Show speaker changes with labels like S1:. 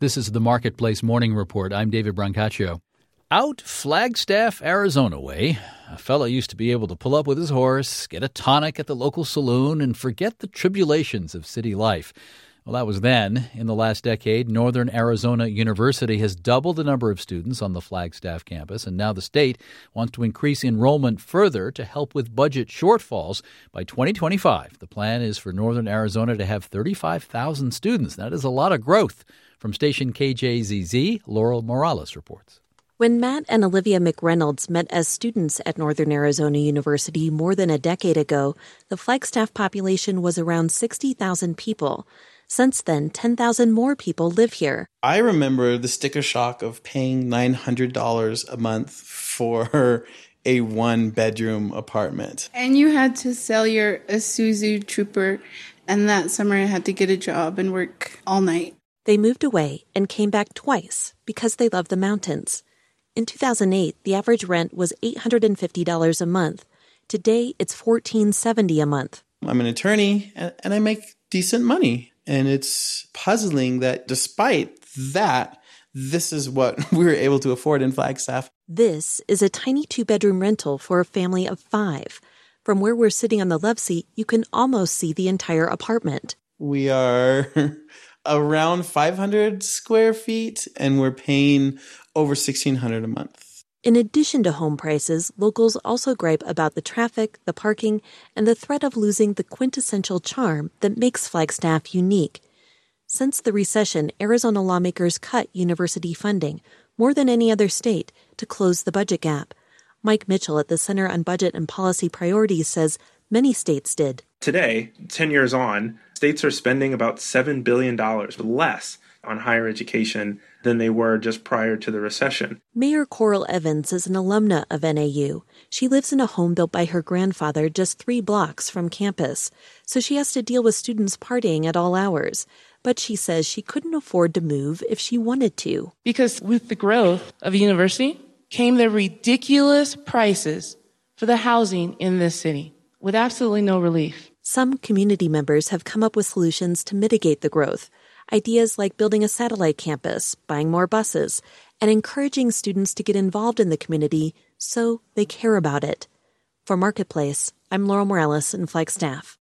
S1: This is the Marketplace Morning Report. I'm David Brancaccio. Out Flagstaff, Arizona way, a fellow used to be able to pull up with his horse, get a tonic at the local saloon, and forget the tribulations of city life. Well, that was then. In the last decade, Northern Arizona University has doubled the number of students on the Flagstaff campus, and now the state wants to increase enrollment further to help with budget shortfalls. By 2025, the plan is for Northern Arizona to have 35,000 students. That is a lot of growth. From station KJZZ, Laurel Morales reports.
S2: When Matt and Olivia McReynolds met as students at Northern Arizona University more than a decade ago, the Flagstaff population was around 60,000 people. Since then, 10,000 more people live here.
S3: I remember the sticker shock of paying $900 a month for a one-bedroom apartment.
S4: And you had to sell your Isuzu Trooper, and that summer I had to get a job and work all night.
S2: They moved away and came back twice because they love the mountains. In 2008, the average rent was $850 a month. Today, it's $1,470 a month.
S3: I'm an attorney, and I make decent money. And it's puzzling that despite that, this is what we were able to afford in Flagstaff.
S2: This is a tiny two-bedroom rental for a family of 5. From where we're sitting on the love seat, you can almost see the entire apartment.
S3: We are around 500 square feet, and we're paying over $1,600 a month.
S2: In addition to home prices, locals also gripe about the traffic, the parking, and the threat of losing the quintessential charm that makes Flagstaff unique. Since the recession, Arizona lawmakers cut university funding, more than any other state, to close the budget gap. Mike Mitchell at the Center on Budget and Policy Priorities says many states did.
S5: Today, 10 years on, states are spending about $7 billion less on higher education than they were just prior to the recession.
S2: Mayor Coral Evans is an alumna of NAU. She lives in a home built by her grandfather just 3 blocks from campus, so she has to deal with students partying at all hours. But she says she couldn't afford to move if she wanted to.
S6: Because with the growth of the university came the ridiculous prices for the housing in this city, with absolutely no relief.
S2: Some community members have come up with solutions to mitigate the growth. Ideas like building a satellite campus, buying more buses, and encouraging students to get involved in the community so they care about it. For Marketplace, I'm Laurel Morales in Flagstaff.